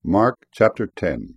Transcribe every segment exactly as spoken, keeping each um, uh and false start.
Mark chapter ten.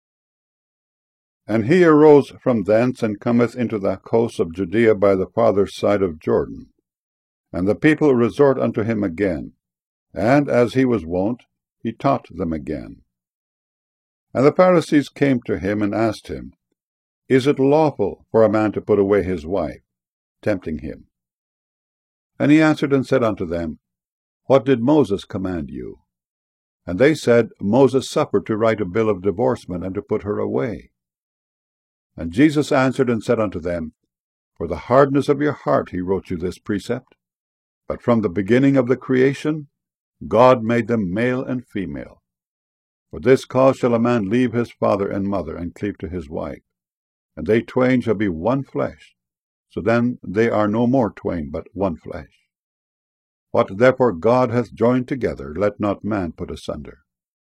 And he arose from thence, and cometh into the coast of Judea by the farther side of Jordan. And the people resort unto him again, and as he was wont, he taught them again. And the Pharisees came to him, and asked him, Is it lawful for a man to put away his wife? Tempting him. And he answered and said unto them, What did Moses command you? And they said, Moses suffered to write a bill of divorcement, and to put her away. And Jesus answered and said unto them, For the hardness of your heart he wrote you this precept. But from the beginning of the creation, God made them male and female. For this cause shall a man leave his father and mother, and cleave to his wife, and they twain shall be one flesh. So then they are no more twain, but one flesh. What therefore God hath joined together, let not man put asunder.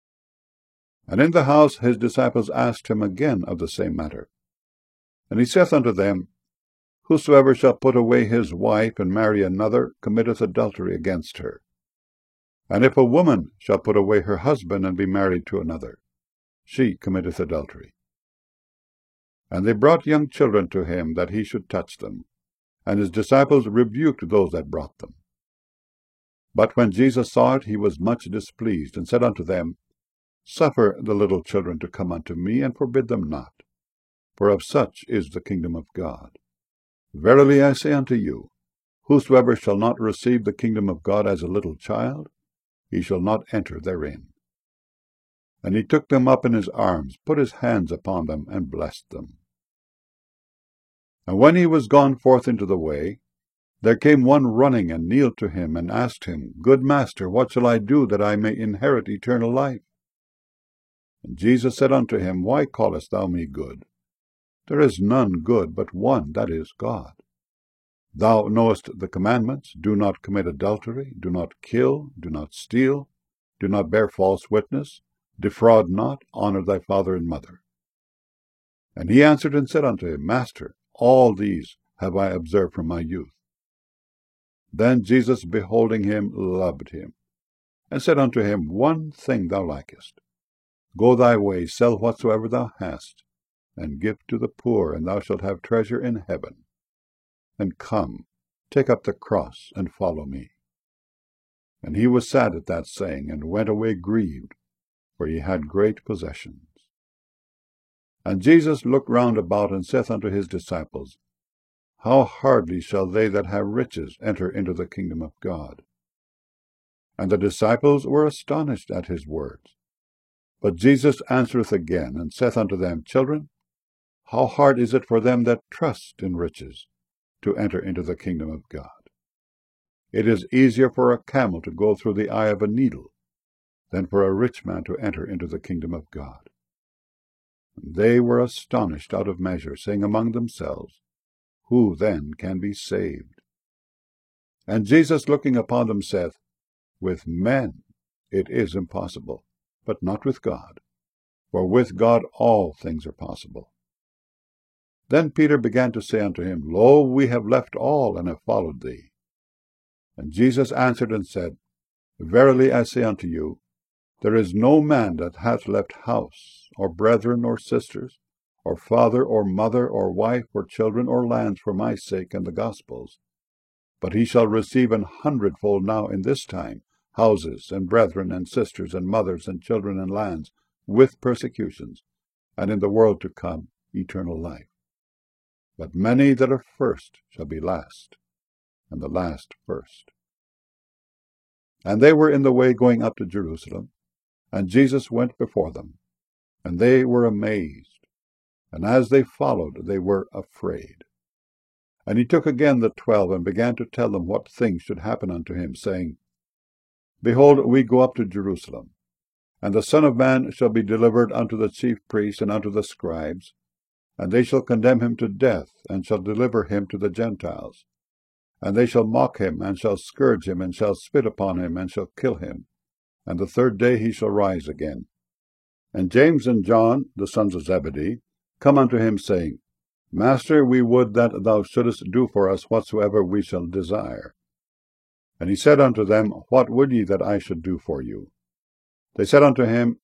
And in the house his disciples asked him again of the same matter. And he saith unto them, Whosoever shall put away his wife, and marry another, committeth adultery against her. And if a woman shall put away her husband, and be married to another, she committeth adultery. And they brought young children to him, that he should touch them. And his disciples rebuked those that brought them. But when Jesus saw it, he was much displeased, and said unto them, Suffer the little children to come unto me, and forbid them not, for of such is the kingdom of God. Verily I say unto you, Whosoever shall not receive the kingdom of God as a little child, he shall not enter therein. And he took them up in his arms, put his hands upon them, and blessed them. And when he was gone forth into the way, there came one running, and kneeled to him, and asked him, Good master, what shall I do, that I may inherit eternal life? And Jesus said unto him, Why callest thou me good? There is none good but one, that is God. Thou knowest the commandments, Do not commit adultery, do not kill, do not steal, do not bear false witness, defraud not, honor thy father and mother. And he answered and said unto him, Master, all these have I observed from my youth. Then Jesus, beholding him, loved him, and said unto him, One thing thou lackest. Go thy way, sell whatsoever thou hast, and give to the poor, and thou shalt have treasure in heaven. And come, take up the cross, and follow me. And he was sad at that saying, and went away grieved, for he had great possessions. And Jesus looked round about, and saith unto his disciples, How hardly shall they that have riches enter into the kingdom of God? And the disciples were astonished at his words. But Jesus answereth again, and saith unto them, Children, how hard is it for them that trust in riches to enter into the kingdom of God? It is easier for a camel to go through the eye of a needle than for a rich man to enter into the kingdom of God. And they were astonished out of measure, saying among themselves, Who then can be saved? And Jesus, looking upon them, saith, With men it is impossible, but not with God, for with God all things are possible. Then Peter began to say unto him, Lo, we have left all, and have followed thee. And Jesus answered and said, Verily I say unto you, there is no man that hath left house, or brethren, or sisters, or father, or mother, or wife, or children, or lands for my sake and the gospel's, but he shall receive an hundredfold now in this time houses, and brethren, and sisters, and mothers, and children, and lands, with persecutions, and in the world to come eternal life. But many that are first shall be last, and the last first. And they were in the way going up to Jerusalem, and Jesus went before them, and they were amazed, and as they followed they were afraid. And he took again the twelve, and began to tell them what things should happen unto him, saying, Behold, we go up to Jerusalem, and the Son of Man shall be delivered unto the chief priests and unto the scribes, and they shall condemn him to death, and shall deliver him to the Gentiles. And they shall mock him, and shall scourge him, and shall spit upon him, and shall kill him. And the third day he shall rise again. And James and John, the sons of Zebedee, come unto him, saying, Master, we would that thou shouldest do for us whatsoever we shall desire. And he said unto them, What would ye that I should do for you? They said unto him,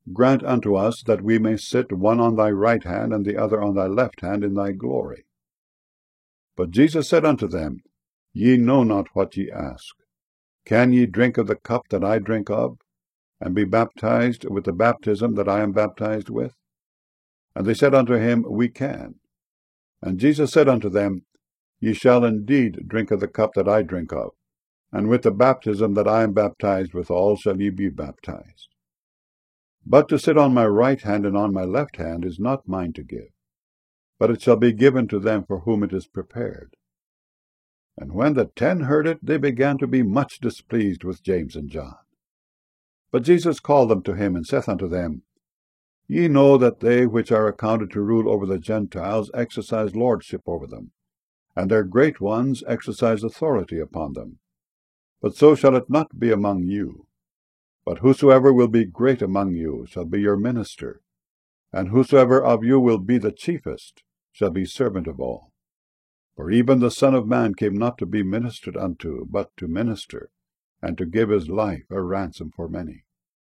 grant unto us that we may sit one on thy right hand, and the other on thy left hand in thy glory. But Jesus said unto them, Ye know not what ye ask. Can ye drink of the cup that I drink of, and be baptized with the baptism that I am baptized with? And they said unto him, We can. And Jesus said unto them, Ye shall indeed drink of the cup that I drink of, and with the baptism that I am baptized withal shall ye be baptized. But to sit on my right hand and on my left hand is not mine to give, but it shall be given to them for whom it is prepared. And when the ten heard it, they began to be much displeased with James and John. But Jesus called them to him, and saith unto them, Ye know that they which are accounted to rule over the Gentiles exercise lordship over them, and their great ones exercise authority upon them. But so shall it not be among you. But whosoever will be great among you shall be your minister, and whosoever of you will be the chiefest shall be servant of all. For even the Son of Man came not to be ministered unto, but to minister, and to give his life a ransom for many.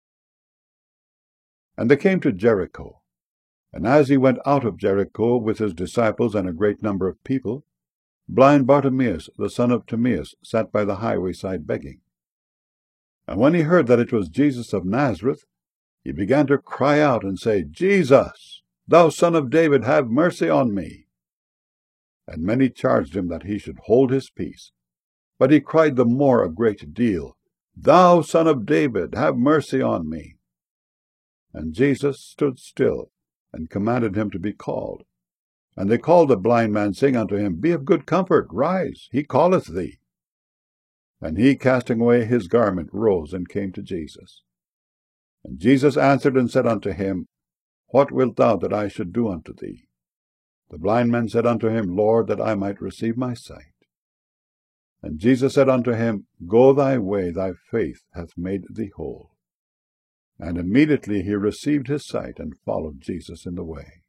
And they came to Jericho. And as he went out of Jericho with his disciples and a great number of people, blind Bartimaeus, the son of Timaeus, sat by the highway side begging. And when he heard that it was Jesus of Nazareth, he began to cry out and say, Jesus, thou son of David, have mercy on me. And many charged him that he should hold his peace. But he cried the more a great deal, Thou son of David, have mercy on me. And Jesus stood still, and commanded him to be called. And they called the blind man, saying unto him, Be of good comfort, rise, he calleth thee. And he, casting away his garment, rose and came to Jesus. And Jesus answered and said unto him, What wilt thou that I should do unto thee? The blind man said unto him, Lord, that I might receive my sight. And Jesus said unto him, Go thy way, thy faith hath made thee whole. And immediately he received his sight, and followed Jesus in the way.